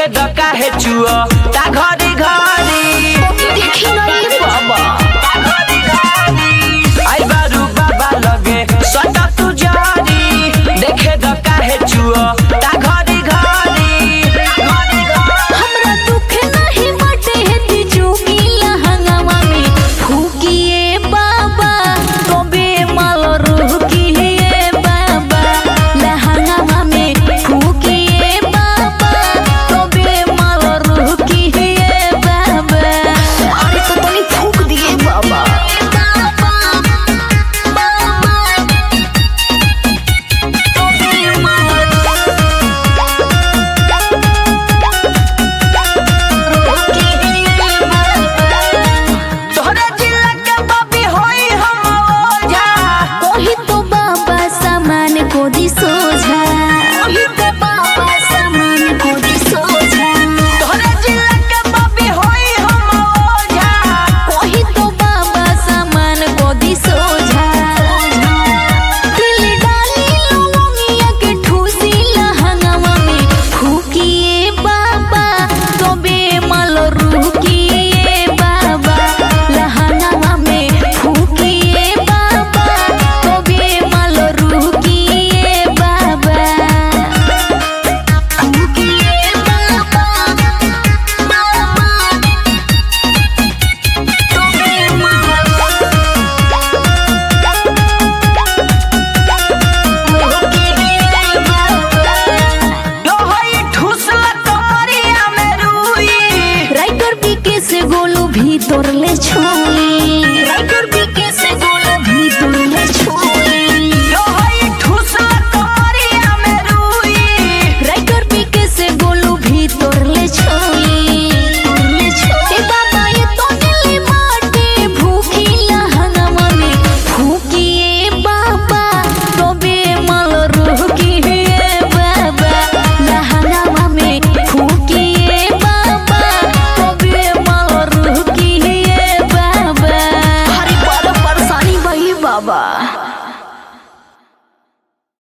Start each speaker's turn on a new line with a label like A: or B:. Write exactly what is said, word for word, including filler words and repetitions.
A: द काहे चुआ ता घरी घरी
B: देखी नहीं बाबा
A: आई बारू बाबा लगे सटा तू जारी देखे द काहे चुआ ता घरी घरी
B: हमरा दुख नहीं बाटे हेती चुकी लहंगावा में फूकिए बाबा तबे माल रुकिए बाबा लहंगावा में फूकिए बाबा तबे माल रुकिए बाबा अरे तो तनी फूक दिए बाबा सोझा ओही तो बाबा सामान को दी सोझा
A: तोहरा जिला के बाबी होई हम ओझा
B: ओही तो बाबा सामान को दी सोझा दिल डाली लवंगिया के ठूसी लहंगावा में फूकिए बाबा तबे माल रुकिए बाबा लहंगावा में फूकिए बाबा तबे माल रुकिए से गोलू भीतर ले छू